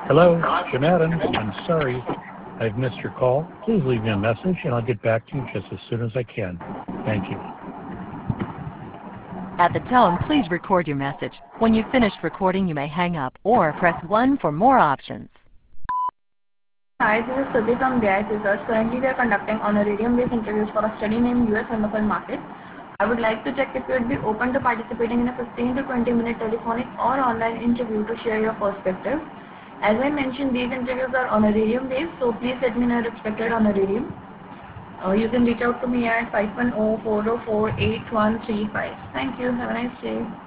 Hello, Jim Adams. I'm sorry I've missed your call. Please leave me a message and I'll get back to you just as soon as I can. Thank you. At the tone, please record your message. When you've finished recording, you may hang up or press 1 for more options. Hi, this is Subi from BIS Research. Currently, we are conducting honorarium-based interviews for a study named US MFL Market. I would like to check if you would be open to participating in a 15 to 20 minute telephonic or online interview to share your perspective. As I mentioned, these interviews are honorarium-based, so please let me know your expected honorarium. You can reach out to me at 510-404-8135. Thank you. Have a nice day.